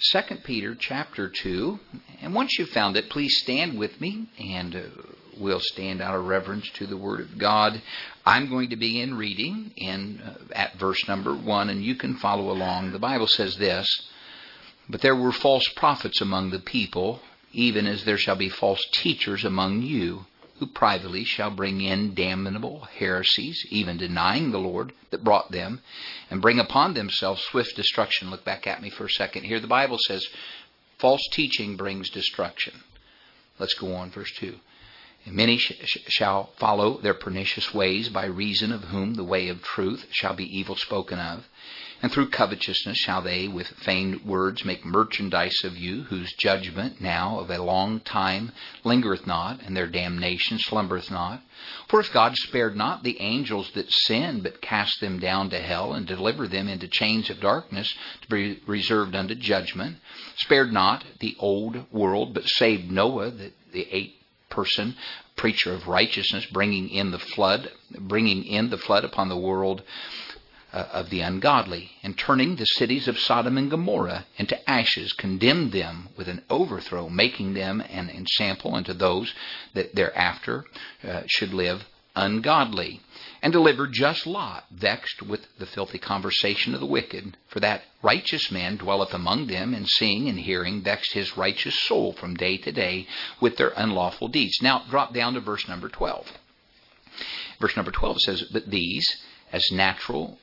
2 Peter chapter 2. And once you've found it, please stand with me, and we'll stand out of reverence to the Word of God. I'm going to begin reading at verse number 1, and you can follow along. The Bible says this: "But there were false prophets among the people, even as there shall be false teachers among you, who privately shall bring in damnable heresies, even denying the Lord that brought them, and bring upon themselves swift destruction." Look back at me for a second here. The Bible says false teaching brings destruction. Let's go on, verse 2. "And many shall follow their pernicious ways, by reason of whom the way of truth shall be evil spoken of. And through covetousness shall they with feigned words make merchandise of you, whose judgment now of a long time lingereth not, and their damnation slumbereth not. For if God spared not the angels that sinned, but cast them down to hell, and delivered them into chains of darkness to be reserved unto judgment, spared not the old world, but saved Noah, the eight-person preacher of righteousness, bringing in the flood upon the world of the ungodly, and turning the cities of Sodom and Gomorrah into ashes, condemned them with an overthrow, making them an ensample unto those that thereafter should live ungodly, and delivered just Lot, vexed with the filthy conversation of the wicked. For that righteous man dwelleth among them, and seeing and hearing vexed his righteous soul from day to day with their unlawful deeds." Now drop down to verse number 12. Verse number 12 says, "But these, as natural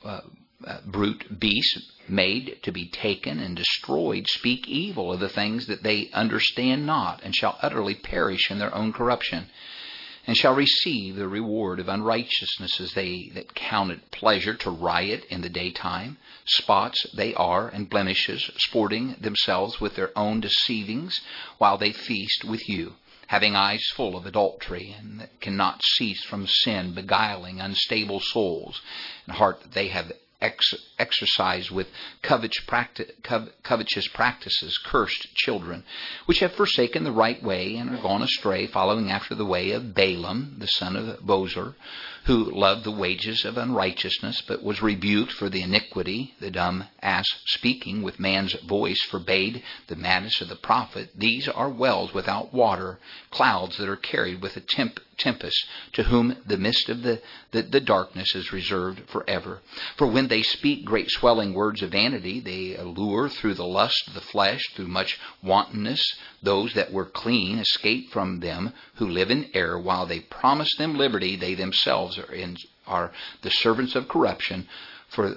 brute beasts made to be taken and destroyed, speak evil of the things that they understand not, and shall utterly perish in their own corruption, and shall receive the reward of unrighteousness, as they that count it pleasure to riot in the daytime. Spots they are, and blemishes, sporting themselves with their own deceivings, while they feast with you, having eyes full of adultery, and that cannot cease from sin, beguiling unstable souls, and heart that they have exercised with covetous practices, cursed children, which have forsaken the right way, and are gone astray, following after the way of Balaam, the son of Bosor, who loved the wages of unrighteousness, but was rebuked for the iniquity. The dumb ass, speaking with man's voice, forbade the madness of the prophet. These are wells without water, clouds that are carried with a tempest, to whom the mist of the darkness is reserved forever. For when they speak great swelling words of vanity, they allure through the lust of the flesh, through much wantonness, those that were clean escape from them who live in error. While they promise them liberty, they themselves are the servants of corruption. For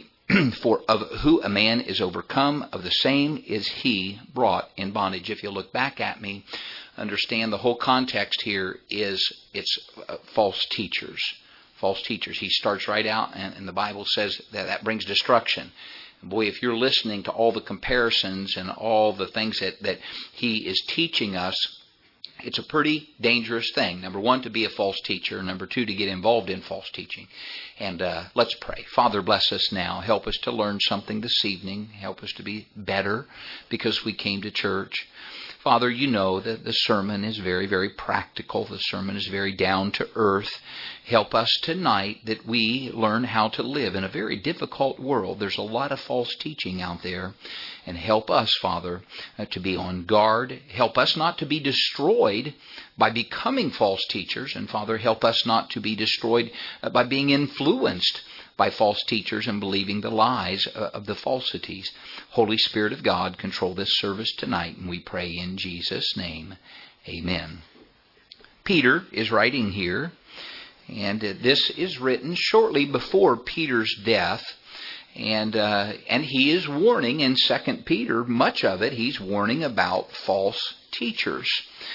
of who a man is overcome, of the same is he brought in bondage." If you look back at me, understand the whole context here is it's false teachers. False teachers. He starts right out, and the Bible says that brings destruction. Boy, if you're listening to all the comparisons and all the things that he is teaching us, it's a pretty dangerous thing. Number one, to be a false teacher. Number two, to get involved in false teaching. And let's pray. Father, bless us now. Help us to learn something this evening. Help us to be better because we came to church. Father, you know that the sermon is very, very practical. The sermon is very down to earth. Help us tonight that we learn how to live in a very difficult world. There's a lot of false teaching out there. And help us, Father, to be on guard. Help us not to be destroyed by becoming false teachers. And Father, help us not to be destroyed by being influenced by false teachers and believing the lies of the falsities. Holy Spirit of God, control this service tonight, and we pray in Jesus' name. Amen. Peter is writing here, and this is written shortly before Peter's death, and he is warning in 2 Peter, much of it, he's warning about false teachers.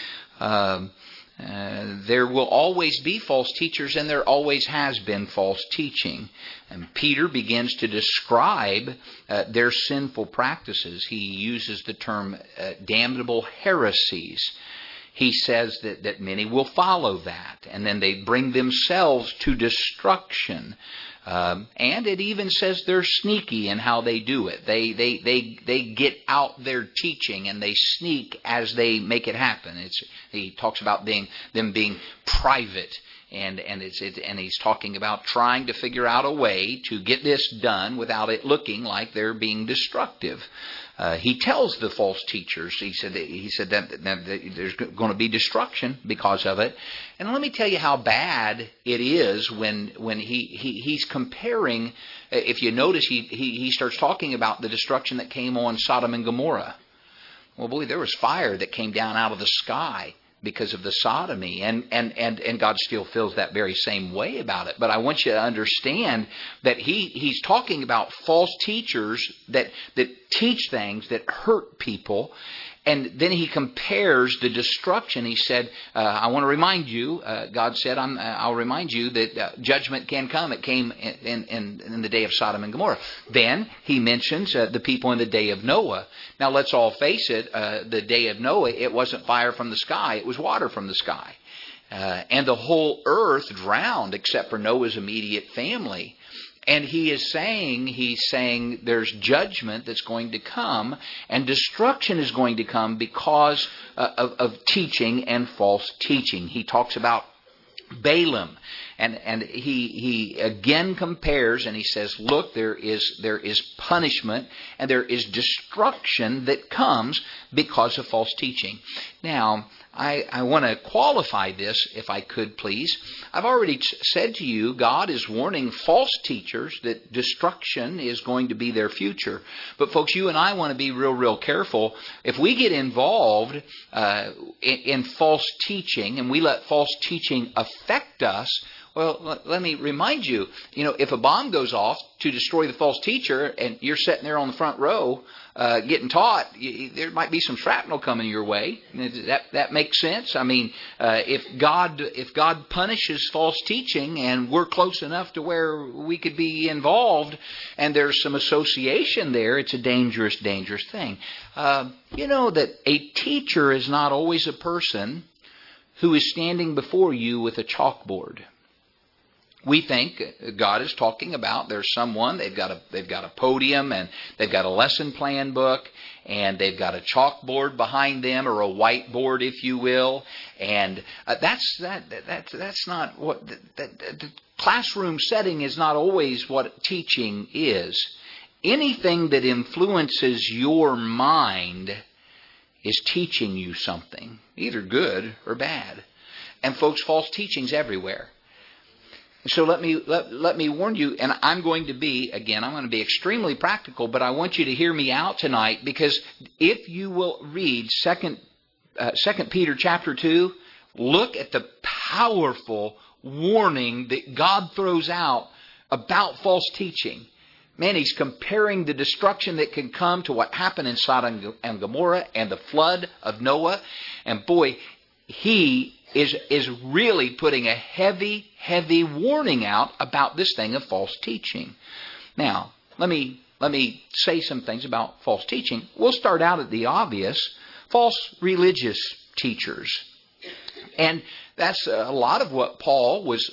There will always be false teachers, and there always has been false teaching. And Peter begins to describe their sinful practices. He uses the term damnable heresies. He says that many will follow that, and then they bring themselves to destruction. And it even says they're sneaky in how they do it. They get out their teaching and they sneak as they make it happen. He talks about them being private, and he's talking about trying to figure out a way to get this done without it looking like they're being destructive. He tells the false teachers, he said that there's going to be destruction because of it. And let me tell you how bad it is when he's comparing. If you notice, he starts talking about the destruction that came on Sodom and Gomorrah. Well, boy, there was fire that came down out of the sky because of the sodomy, and God still feels that very same way about it. But I want you to understand that he's talking about false teachers that teach things that hurt people. And then he compares the destruction. He said, I want to remind you, God said, I'll remind you that judgment can come. It came in the day of Sodom and Gomorrah. Then he mentions the people in the day of Noah. Now let's all face it, the day of Noah, it wasn't fire from the sky, it was water from the sky. And the whole earth drowned except for Noah's immediate family. And he's saying there's judgment that's going to come, and destruction is going to come because of teaching and false teaching. He talks about Balaam, and he again compares, and he says, look, there is punishment and there is destruction that comes because of false teaching. Now, I want to qualify this, if I could, please. I've already said to you, God is warning false teachers that destruction is going to be their future. But folks, you and I want to be real careful. If we get involved in false teaching, and we let false teaching affect us, well, let me remind you, if a bomb goes off to destroy the false teacher and you're sitting there on the front row getting taught, there might be some shrapnel coming your way. That makes sense. I mean, if God punishes false teaching and we're close enough to where we could be involved and there's some association there, it's a dangerous thing. You know that a teacher is not always a person who is standing before you with a chalkboard. We think God is talking about there's someone, they've got a podium and they've got a lesson plan book and they've got a chalkboard behind them, or a whiteboard, if you will. And that's not what the classroom setting is. Not always what teaching is. Anything that influences your mind is teaching you something, either good or bad. And folks, false teaching's everywhere. So let me warn you, and I'm going to be extremely practical, but I want you to hear me out tonight, because if you will read 2 Peter chapter 2, look at the powerful warning that God throws out about false teaching. Man, he's comparing the destruction that can come to what happened in Sodom and Gomorrah and the flood of Noah. And boy, he is really putting a heavy warning out about this thing of false teaching. Now, let me say some things about false teaching. We'll start out at the obvious: false religious teachers. And that's a lot of what Paul was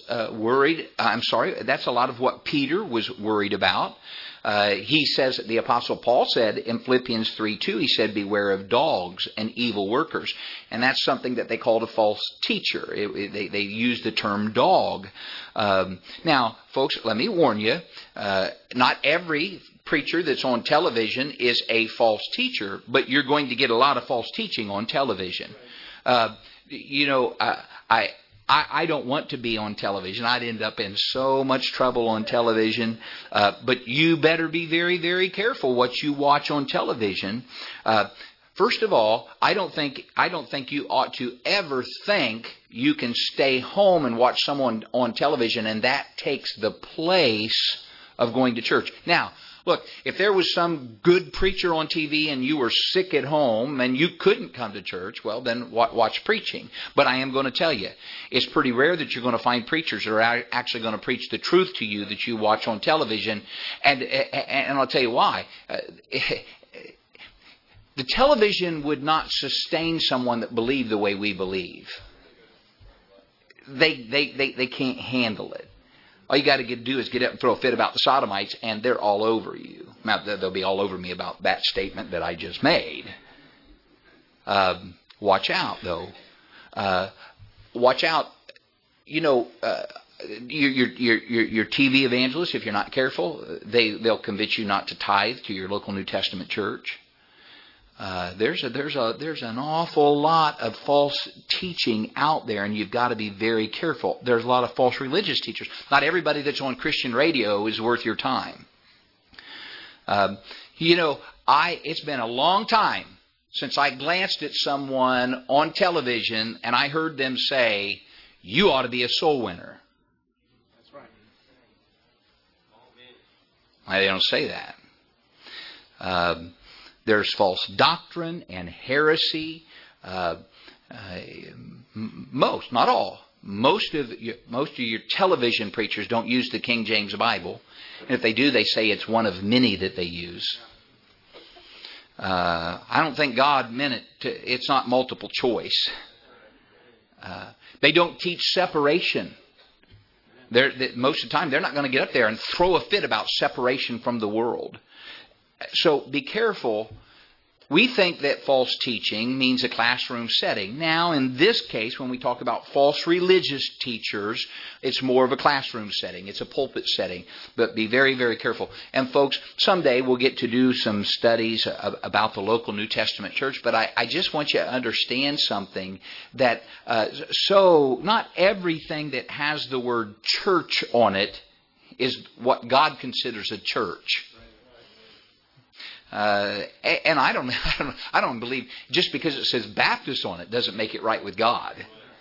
that's a lot of what Peter was worried about. He says, the Apostle Paul said in Philippians 3:2, he said, beware of dogs and evil workers. And that's something that they called a false teacher. They used the term dog. Now, folks, let me warn you, not every preacher that's on television is a false teacher, but you're going to get a lot of false teaching on television. I don't want to be on television. I'd end up in so much trouble on television. But you better be very careful what you watch on television. First of all, I don't think you ought to ever think you can stay home and watch someone on television and that takes the place of going to church. Now, look, if there was some good preacher on TV and you were sick at home and you couldn't come to church, well, then watch preaching. But I am going to tell you, it's pretty rare that you're going to find preachers that are actually going to preach the truth to you that you watch on television. And I'll tell you why. The television would not sustain someone that believed the way we believe. They can't handle it. All you got to do is get up and throw a fit about the sodomites, and they're all over you. Now, they'll be all over me about that statement that I just made. Watch out, though. Watch out. Your TV evangelists, if you're not careful, they'll convince you not to tithe to your local New Testament church. There's an awful lot of false teaching out there, and you've got to be very careful. There's a lot of false religious teachers. Not everybody that's on Christian radio is worth your time. It's been a long time since I glanced at someone on television and I heard them say, "You ought to be a soul winner." That's right. They don't say that. There's false doctrine and heresy. Most, not all, most of your television preachers don't use the King James Bible. And if they do, they say it's one of many that they use. I don't think God meant it it's not multiple choice. They don't teach separation. Most of the time, they're not going to get up there and throw a fit about separation from the world. So be careful. We think that false teaching means a classroom setting. Now, in this case, when we talk about false religious teachers, it's more of a classroom setting. It's a pulpit setting. But be very, very careful. And folks, someday we'll get to do some studies about the local New Testament church. But I just want you to understand something, that not everything that has the word church on it is what God considers a church. And I don't believe just because it says Baptist on it doesn't make it right with God.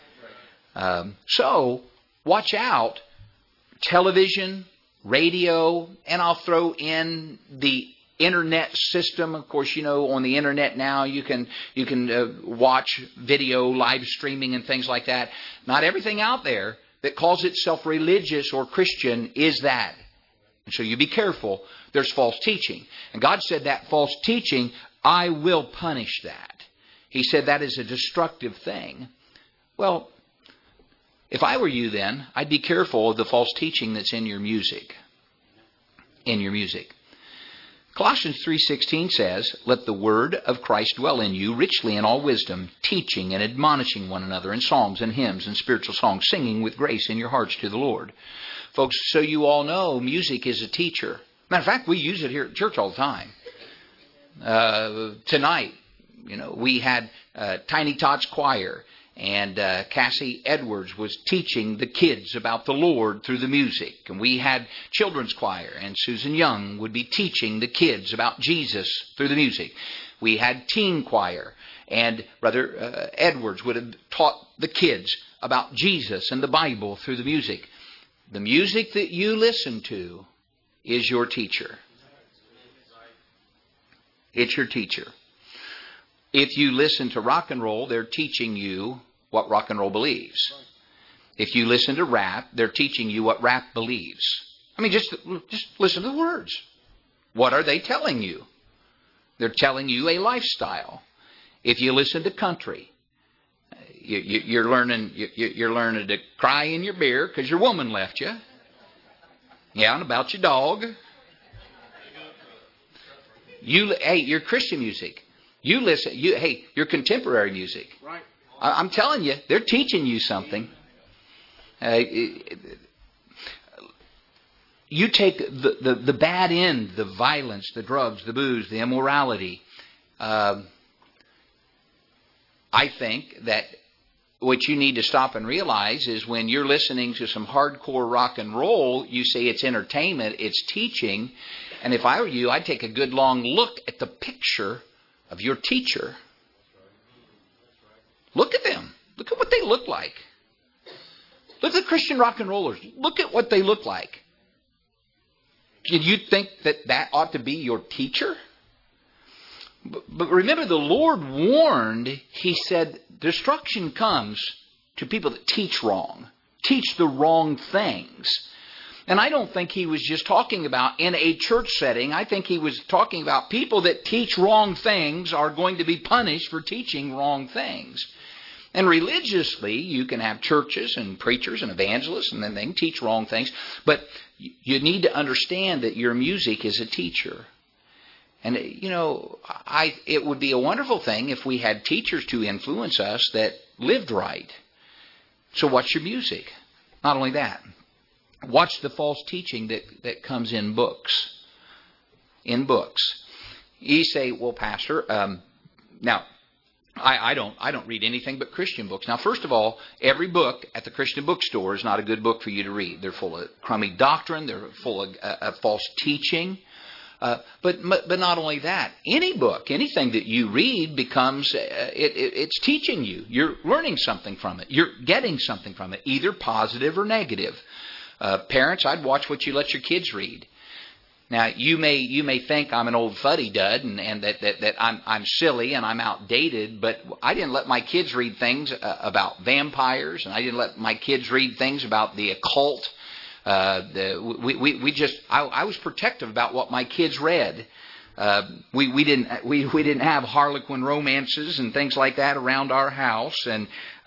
So watch out. Television, radio, and I'll throw in the internet system. Of course, on the internet now you can watch video, live streaming, and things like that. Not everything out there that calls itself religious or Christian is that. And so you be careful. There's false teaching. And God said that false teaching, I will punish that. He said that is a destructive thing. Well, if I were you then, I'd be careful of the false teaching that's in your music. In your music. Colossians 3:16 says, "Let the word of Christ dwell in you richly in all wisdom, teaching and admonishing one another in psalms and hymns and spiritual songs, singing with grace in your hearts to the Lord." Folks, so you all know, music is a teacher. Matter of fact, we use it here at church all the time. Tonight, we had Tiny Tots Choir, and Cassie Edwards was teaching the kids about the Lord through the music. And we had Children's Choir, and Susan Young would be teaching the kids about Jesus through the music. We had Teen Choir, and Brother Edwards would have taught the kids about Jesus and the Bible through the music. The music that you listen to is your teacher. It's your teacher. If you listen to rock and roll, they're teaching you what rock and roll believes. If you listen to rap, they're teaching you what rap believes. I mean, just listen to the words. What are they telling you? They're telling you a lifestyle. If you listen to country, you're learning to cry in your beer because your woman left you. Yeah, and about your dog. Your Christian music. You listen. Your contemporary music. Right. I'm telling you, they're teaching you something. You take the bad end, the violence, the drugs, the booze, the immorality. I think that what you need to stop and realize is when you're listening to some hardcore rock and roll, you say it's entertainment, it's teaching. And if I were you, I'd take a good long look at the picture of your teacher. Look at them. Look at what they look like. Look at the Christian rock and rollers. Look at what they look like. Did you think that ought to be your teacher? But remember, the Lord warned. He said, destruction comes to people that teach wrong, teach the wrong things. And I don't think he was just talking about in a church setting. I think he was talking about people that teach wrong things are going to be punished for teaching wrong things. And religiously, you can have churches and preachers and evangelists, and then they can teach wrong things. But you need to understand that your music is a teacher. And, it would be a wonderful thing if we had teachers to influence us that lived right. So watch your music. Not only that, watch the false teaching that comes in books. In books. You say, well, Pastor, Now, I don't read anything but Christian books. Now, first of all, every book at the Christian bookstore is not a good book for you to read. They're full of crummy doctrine. They're full of false teaching. But not only that, any book, anything that you read becomes, it's teaching you. You're learning something from it. You're getting something from it, either positive or negative. Parents, I'd watch what you let your kids read. Now, you may think I'm an old fuddy-dud and that I'm silly and I'm outdated, but I didn't let my kids read things about vampires, and I didn't let my kids read things about the occult. I was protective about what my kids read. We didn't have Harlequin romances and things like that around our house, and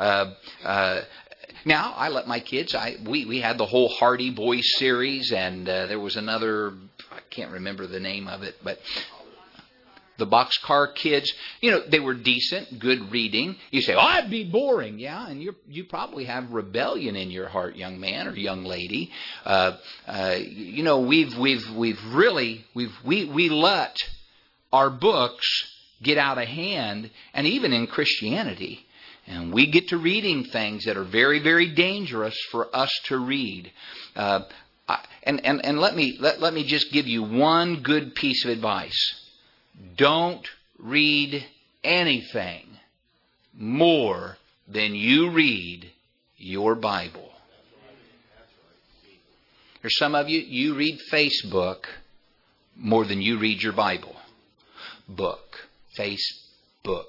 now I let my kids. We had the whole Hardy Boys series, and there was another. I can't remember the name of it, but the Boxcar Kids. They were decent, good reading. You say, "Oh, I'd be boring." Yeah, and you probably have rebellion in your heart, young man or young lady. We let our books get out of hand, and even in Christianity. And we get to reading things that are very, very dangerous for us to read. And let me just give you one good piece of advice. Don't read anything more than you read your Bible. There's some of you read Facebook more than you read your Bible. Facebook.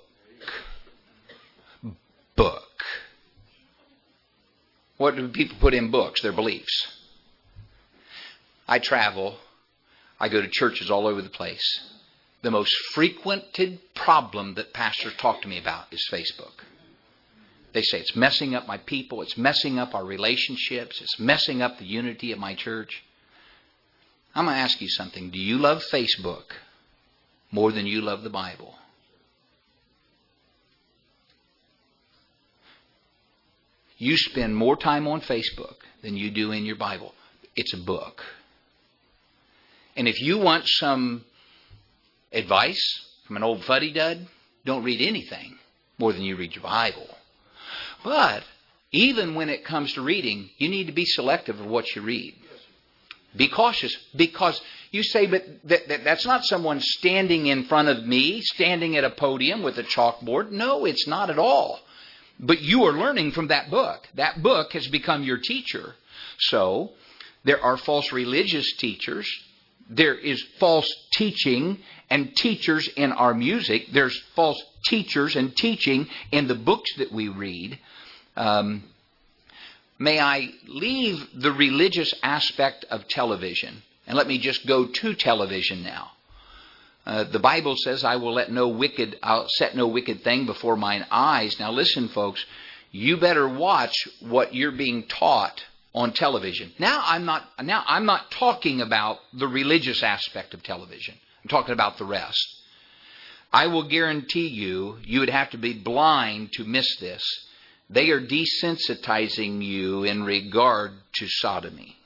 What do people put in books? Their beliefs. I travel. I go to churches all over the place. The most frequented problem that pastors talk to me about is Facebook. They say it's messing up my people. It's messing up our relationships. It's messing up the unity of my church. I'm going to ask you something. Do you love Facebook more than you love the Bible? You spend more time on Facebook than you do in your Bible. It's a book. And if you want some advice from an old fuddy-dud, don't read anything more than you read your Bible. But even when it comes to reading, you need to be selective of what you read. Be cautious, because you say, but that's not someone standing in front of me, standing at a podium with a chalkboard. No, it's not at all. But you are learning from that book. That book has become your teacher. So, there are false religious teachers. There is false teaching and teachers in our music. There's false teachers and teaching in the books that we read. May I leave the religious aspect of television, and let me just go to television now. The Bible says, I'll set no wicked thing before mine eyes. Now listen, folks, you better watch what you're being taught on television. Now I'm not talking about the religious aspect of television. I'm talking about the rest. I will guarantee you would have to be blind to miss this. They are desensitizing you in regard to sodomy.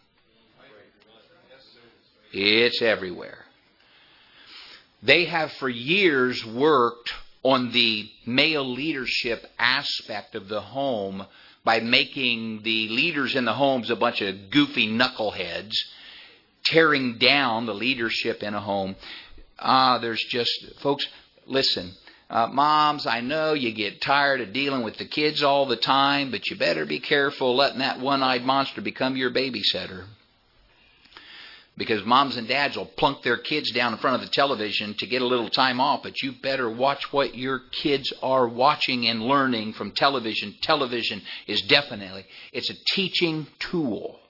It's everywhere. They have for years worked on the male leadership aspect of the home by making the leaders in the homes a bunch of goofy knuckleheads, tearing down the leadership in a home. Folks, listen, moms, I know you get tired of dealing with the kids all the time, but you better be careful letting that one-eyed monster become your babysitter. Because moms and dads will plunk their kids down in front of the television to get a little time off, but you better watch what your kids are watching and learning from television. Television is it's a teaching tool.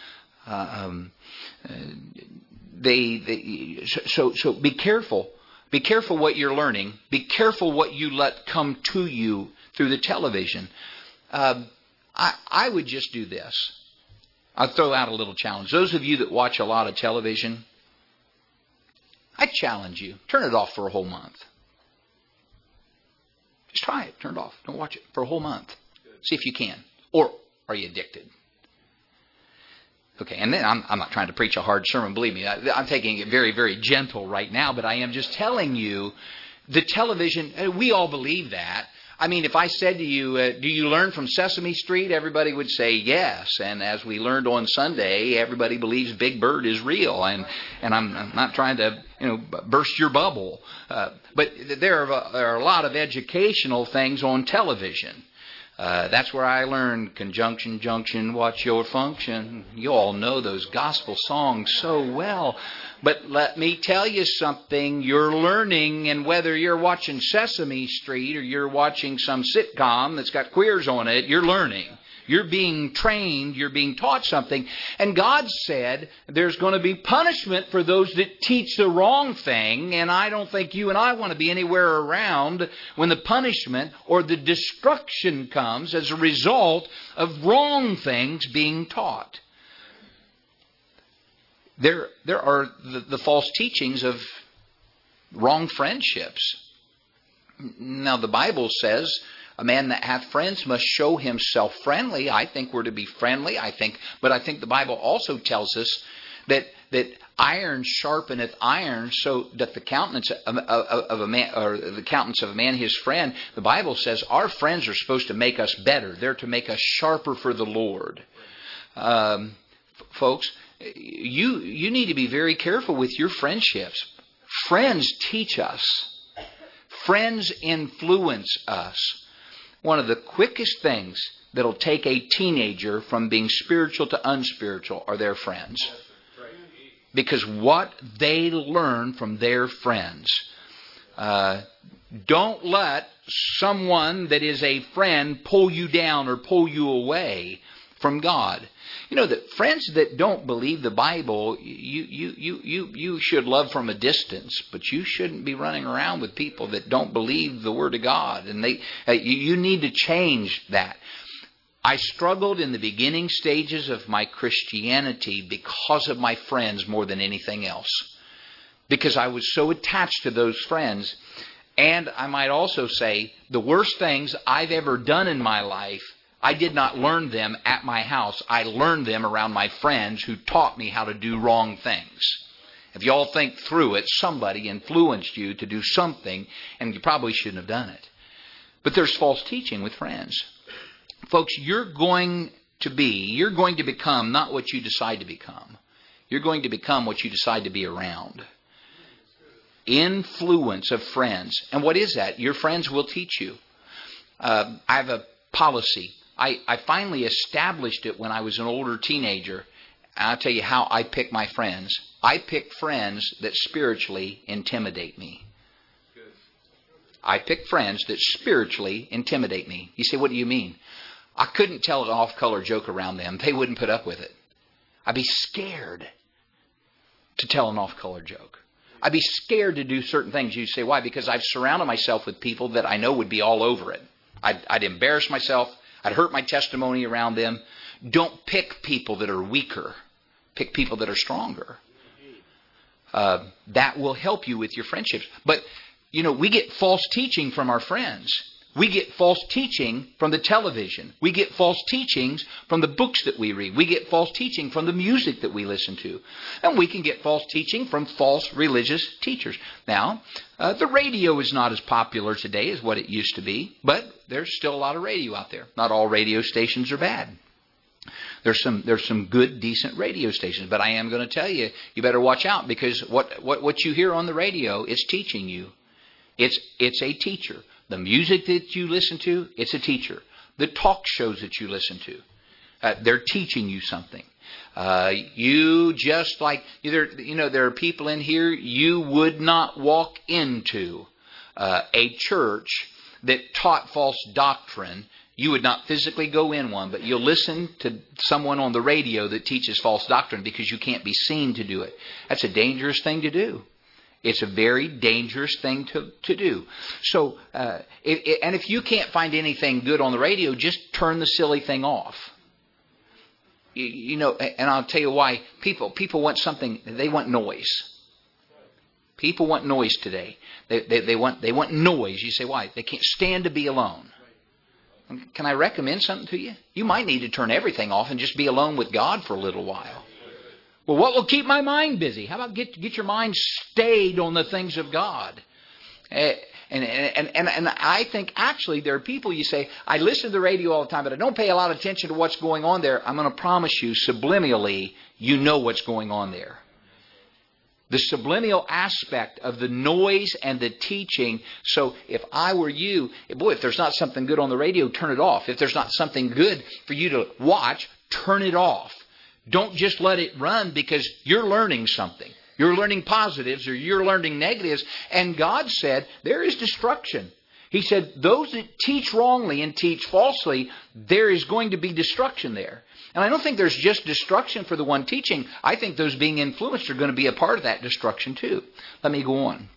So be careful. Be careful what you're learning. Be careful what you let come to you through the television. I would just do this. I'll throw out a little challenge. Those of you that watch a lot of television, I challenge you. Turn it off for a whole month. Just try it. Turn it off. Don't watch it for a whole month. See if you can. Or are you addicted? Okay, and then I'm not trying to preach a hard sermon. Believe me, I'm taking it very, very gentle right now, but I am just telling you The television, we all believe that. I mean, if I said to you, do you learn from Sesame Street? Everybody would say yes. And as we learned on Sunday, everybody believes Big Bird is real. And I'm not trying to, burst your bubble. But there are a lot of educational things on television. That's where I learned conjunction, junction, what's your function? You all know those gospel songs so well. But let me tell you something, you're learning, and whether you're watching Sesame Street or you're watching some sitcom that's got queers on it, you're learning. You're being trained, you're being taught something. And God said there's going to be punishment for those that teach the wrong thing, and I don't think you and I want to be anywhere around when the punishment or the destruction comes as a result of wrong things being taught. There are the false teachings of wrong friendships. Now, the Bible says a man that hath friends must show himself friendly. I think we're to be friendly. But I think the Bible also tells us that iron sharpeneth iron, so that the countenance of a man, or the countenance of a man his friend. The Bible says our friends are supposed to make us better. They're to make us sharper for the Lord. Folks, you need to be very careful with your friendships. Friends teach us. Friends influence us. One of the quickest things that'll take a teenager from being spiritual to unspiritual are their friends. Because what they learn from their friends. Don't let someone that is a friend pull you down or pull you away from God. You know that friends that don't believe the Bible, you should love from a distance, but you shouldn't be running around with people that don't believe the Word of God. And you need to change that. I struggled in the beginning stages of my Christianity because of my friends more than anything else. Because I was so attached to those friends. And I might also say the worst things I've ever done in my life, I did not learn them at my house. I learned them around my friends who taught me how to do wrong things. If you all think through it, somebody influenced you to do something, and you probably shouldn't have done it. But there's false teaching with friends. Folks, you're going to become not what you decide to become. You're going to become what you decide to be around. Influence of friends. And what is that? Your friends will teach you. I have a policy. I finally established it when I was an older teenager. And I'll tell you how I pick my friends. I pick friends that spiritually intimidate me. I pick friends that spiritually intimidate me. You say, what do you mean? I couldn't tell an off-color joke around them. They wouldn't put up with it. I'd be scared to tell an off-color joke. I'd be scared to do certain things. You say, why? Because I've surrounded myself with people that I know would be all over it. I'd embarrass myself. I'd hurt my testimony around them. Don't pick people that are weaker. Pick people that are stronger. That will help you with your friendships. But, we get false teaching from our friends. We get false teaching from the television. We get false teachings from the books that we read. We get false teaching from the music that we listen to. And we can get false teaching from false religious teachers. Now, the radio is not as popular today as what it used to be, but there's still a lot of radio out there. Not all radio stations are bad. There's some good, decent radio stations. But I am going to tell you, you better watch out, because what you hear on the radio is teaching you. It's a teacher. The music that you listen to, it's a teacher. The talk shows that you listen to, they're teaching you something. You just like, there are people in here, you would not walk into a church that taught false doctrine. You would not physically go in one, but you'll listen to someone on the radio that teaches false doctrine because you can't be seen to do it. That's a dangerous thing to do. It's a very dangerous thing to do. So, if you can't find anything good on the radio, just turn the silly thing off. And I'll tell you why. People want something. They want noise. People want noise today. They want noise. You say, why? They can't stand to be alone. Can I recommend something to you? You might need to turn everything off and just be alone with God for a little while. Well, what will keep my mind busy? How about get your mind stayed on the things of God? And I think actually there are people, you say, I listen to the radio all the time, but I don't pay a lot of attention to what's going on there. I'm going to promise you, subliminally, you know what's going on there. The subliminal aspect of the noise and the teaching. So if I were you, boy, if there's not something good on the radio, turn it off. If there's not something good for you to watch, turn it off. Don't just let it run because you're learning something. You're learning positives or you're learning negatives. And God said there is destruction. He said those that teach wrongly and teach falsely, there is going to be destruction there. And I don't think there's just destruction for the one teaching. I think those being influenced are going to be a part of that destruction too. Let me go on.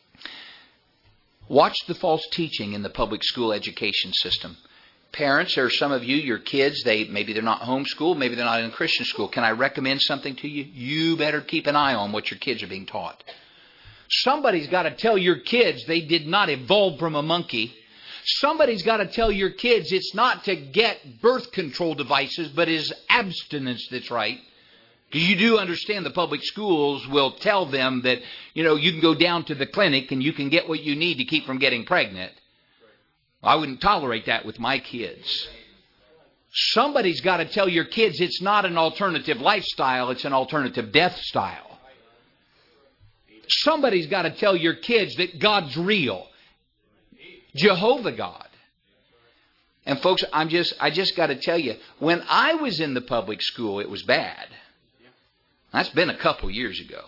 Watch the false teaching in the public school education system. Parents, there are some of you, your kids, maybe they're not homeschooled, maybe they're not in a Christian school. Can I recommend something to you? You better keep an eye on what your kids are being taught. Somebody's got to tell your kids they did not evolve from a monkey. Somebody's got to tell your kids it's not to get birth control devices, but is abstinence that's right. Because you do understand the public schools will tell them that, you can go down to the clinic and you can get what you need to keep from getting pregnant. I wouldn't tolerate that with my kids. Somebody's got to tell your kids it's not an alternative lifestyle, it's an alternative death style. Somebody's got to tell your kids that God's real. Jehovah God. And folks, I just got to tell you, when I was in the public school, it was bad. That's been a couple years ago.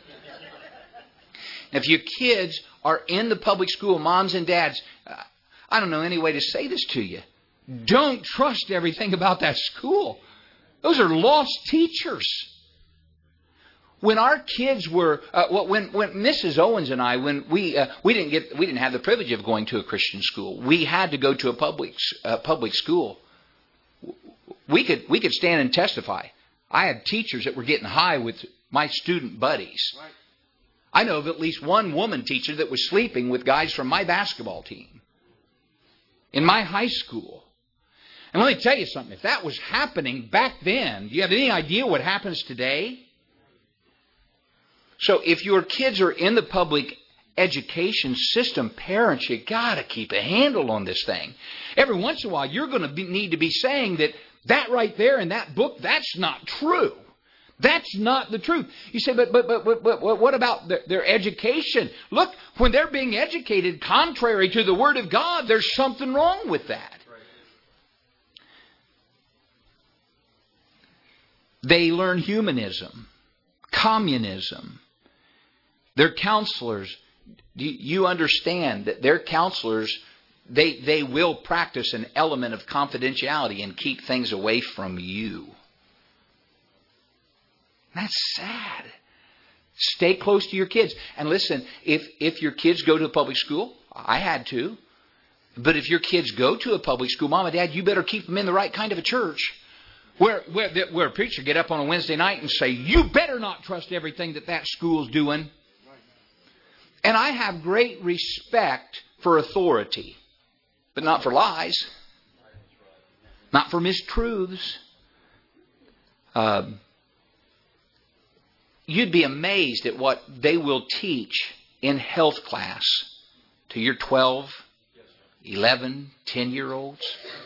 If your kids are in the public school, moms and dads, I don't know any way to say this to you. Don't trust everything about that school. Those are lost teachers. When our kids were, when Mrs. Owens and I, when we didn't have the privilege of going to a Christian school. We had to go to a public school. We could stand and testify. I had teachers that were getting high with my student buddies. I know of at least one woman teacher that was sleeping with guys from my basketball team in my high school. And let me tell you something. If that was happening back then, do you have any idea what happens today? So if your kids are in the public education system, parents, you got to keep a handle on this thing. Every once in a while, you're going to need to be saying that right there in that book, that's not true. That's not the truth. You say, but what about their education? Look, when they're being educated contrary to the Word of God, there's something wrong with that. They learn humanism, communism. Their counselors, you understand that their counselors, they will practice an element of confidentiality and keep things away from you. That's sad. Stay close to your kids. And listen, if your kids go to a public school, I had to. But if your kids go to a public school, Mom and Dad, you better keep them in the right kind of a church. Where a preacher get up on a Wednesday night and say, you better not trust everything that school's doing. And I have great respect for authority, but not for lies, not for mistruths. You'd be amazed at what they will teach in health class to your 12, 11, 10-year-olds.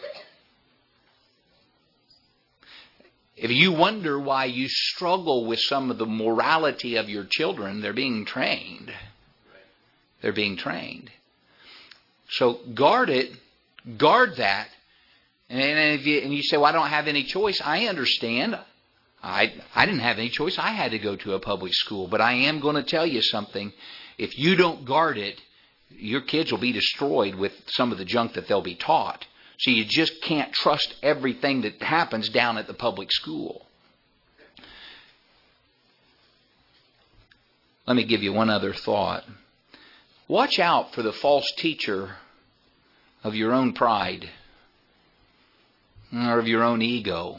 If you wonder why you struggle with some of the morality of your children, they're being trained. They're being trained. So guard it. Guard that. And you say, well, I don't have any choice. I understand. I didn't have any choice. I had to go to a public school. But I am going to tell you something. If you don't guard it, your kids will be destroyed with some of the junk that they'll be taught. So you just can't trust everything that happens down at the public school. Let me give you one other thought. Watch out for the false teacher of your own pride or of your own ego.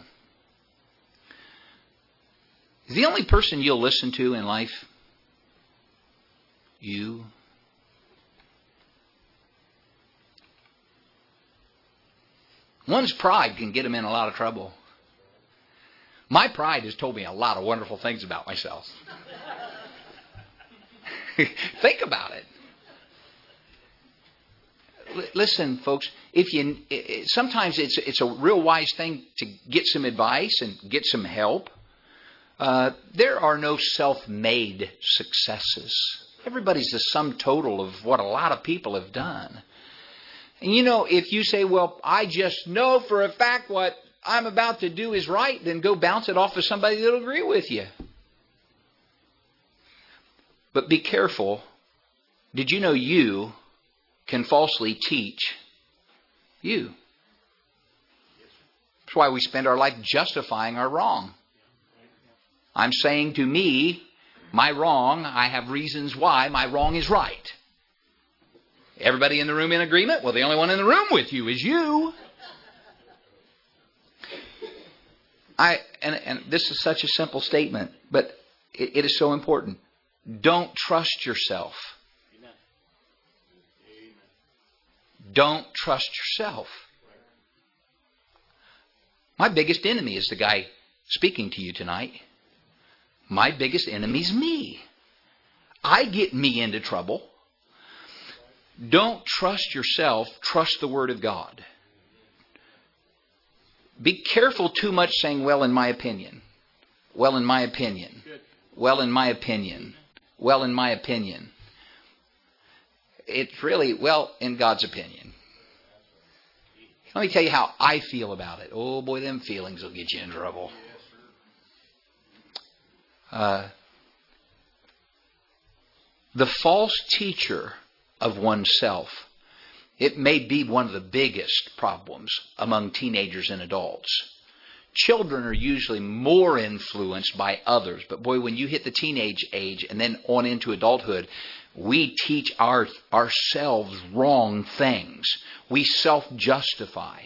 Is the only person you'll listen to in life you? One's pride can get him in a lot of trouble. My pride has told me a lot of wonderful things about myself. Think about it. listen, folks. Sometimes it's a real wise thing to get some advice and get some help. There are no self-made successes. Everybody's the sum total of what a lot of people have done. And if you say, well, I just know for a fact what I'm about to do is right, then go bounce it off of somebody that'll agree with you. But be careful. Did you know you can falsely teach you? That's why we spend our life justifying our wrong. I'm saying to me, my wrong, I have reasons why my wrong is right. Everybody in the room in agreement? Well, the only one in the room with you is you. And this is such a simple statement, but it is so important. Don't trust yourself. Don't trust yourself. My biggest enemy is the guy speaking to you tonight. My biggest enemy is me. I get me into trouble. Don't trust yourself. Trust the Word of God. Be careful too much saying, well, in my opinion. Well, in my opinion. Well, in my opinion. Well, in my opinion. It's really, well, in God's opinion. Let me tell you how I feel about it. Oh, boy, them feelings will get you in trouble. The false teacher of oneself, it may be one of the biggest problems among teenagers and adults. Children are usually more influenced by others. But boy, when you hit the teenage age and then on into adulthood, we teach ourselves wrong things. We self-justify.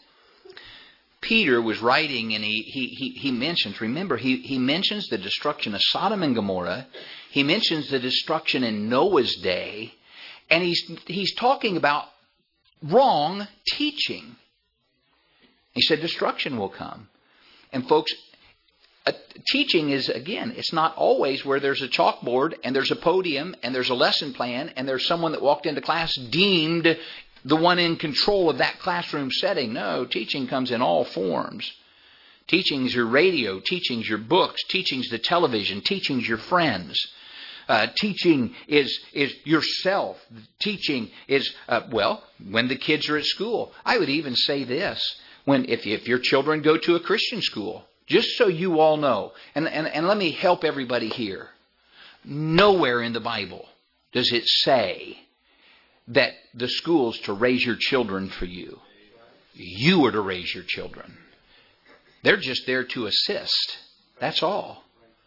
Peter was writing and he mentions, remember, he mentions the destruction of Sodom and Gomorrah. He mentions the destruction in Noah's day. And he's talking about wrong teaching. He said destruction will come. And folks, teaching is, again, it's not always where there's a chalkboard and there's a podium and there's a lesson plan and there's someone that walked into class deemed the one in control of that classroom setting. No, teaching comes in all forms. Teaching's your radio, teaching's your books, teaching's the television, teaching's your friends. Teaching is yourself. Teaching is, when the kids are at school. I would even say this. If your children go to a Christian school, just so you all know, and let me help everybody here. Nowhere in the Bible does it say that the school's to raise your children for you. You are to raise your children. They're just there to assist. That's all.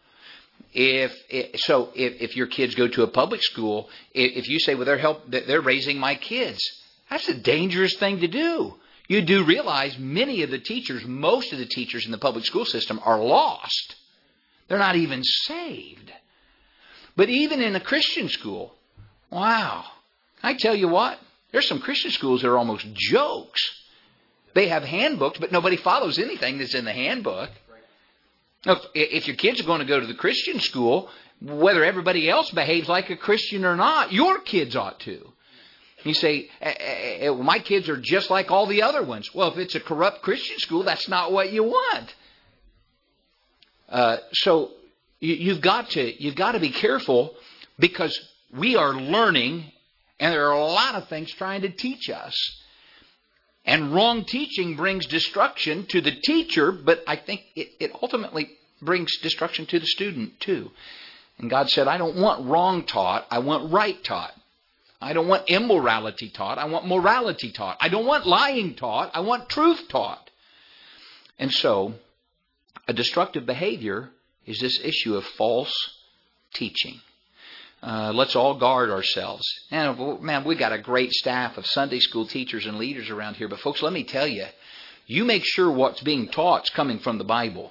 If your kids go to a public school, if you say, well, they're raising my kids, that's a dangerous thing to do. You do realize most of the teachers in the public school system are lost. They're not even saved. But even in a Christian school, wow. I tell you what, there's some Christian schools that are almost jokes. They have handbooks, but nobody follows anything that's in the handbook. If your kids are going to go to the Christian school, whether everybody else behaves like a Christian or not, your kids ought to. You say, my kids are just like all the other ones. Well, if it's a corrupt Christian school, that's not what you want. So you've got to be careful, because we are learning, and there are a lot of things trying to teach us. And wrong teaching brings destruction to the teacher, but I think it ultimately brings destruction to the student too. And God said, I don't want wrong taught, I want right taught. I don't want immorality taught, I want morality taught. I don't want lying taught, I want truth taught. And so, a destructive behavior is this issue of false teaching. Let's all guard ourselves. And man, we got a great staff of Sunday school teachers and leaders around here. But folks, let me tell you, you make sure what's being taught is coming from the Bible.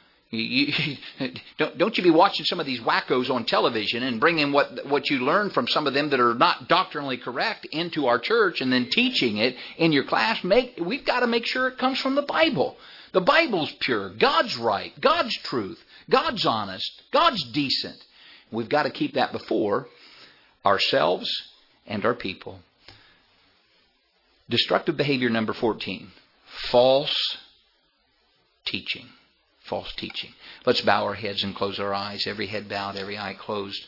Don't you be watching some of these wackos on television and bringing what you learn from some of them that are not doctrinally correct into our church and then teaching it in your class. We've got to make sure it comes from the Bible. The Bible's pure. God's right. God's truth. God's honest. God's decent. We've got to keep that before ourselves and our people. Destructive behavior number 14. False teaching. False teaching. Let's bow our heads and close our eyes. Every head bowed, every eye closed.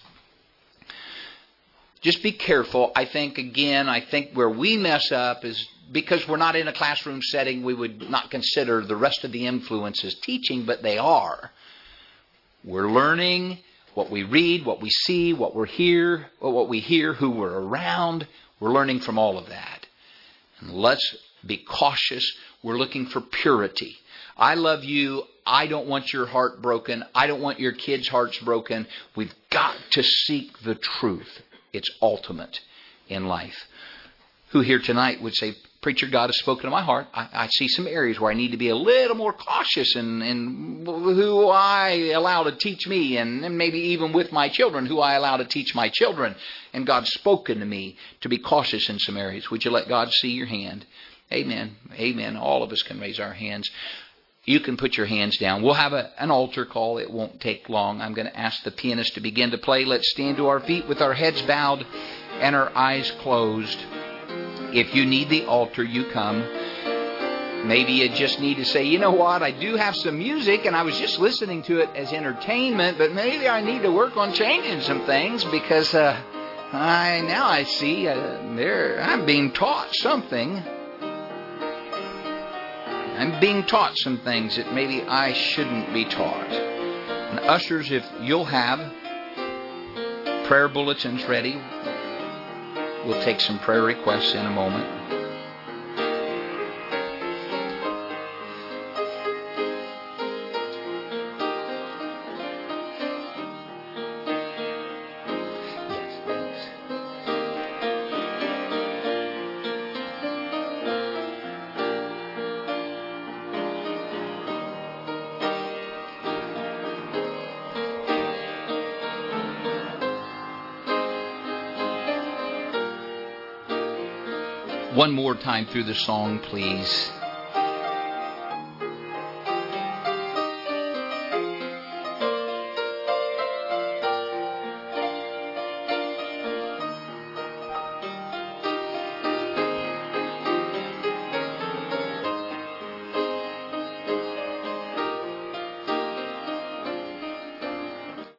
Just be careful. I think where we mess up is because we're not in a classroom setting, we would not consider the rest of the influences teaching, but they are. We're learning what we read, what we see, what we hear, who we're around. We're learning from all of that. And let's be cautious. We're looking for purity. I love you. I don't want your heart broken. I don't want your kids' hearts broken. We've got to seek the truth. It's ultimate in life. Who here tonight would say, Preacher, God has spoken to my heart. I see some areas where I need to be a little more cautious in who I allow to teach me, and maybe even with my children, who I allow to teach my children. And God's spoken to me to be cautious in some areas. Would you let God see your hand? Amen. Amen. All of us can raise our hands. You can put your hands down. We'll have an altar call. It won't take long. I'm going to ask the pianist to begin to play. Let's stand to our feet with our heads bowed and our eyes closed. If you need the altar, you come. Maybe you just need to say, you know what, I do have some music and I was just listening to it as entertainment, but maybe I need to work on changing some things because I see I'm being taught something. I'm being taught some things that maybe I shouldn't be taught. And ushers, if you'll have prayer bulletins ready, we'll take some prayer requests in a moment. One more time through the song, please.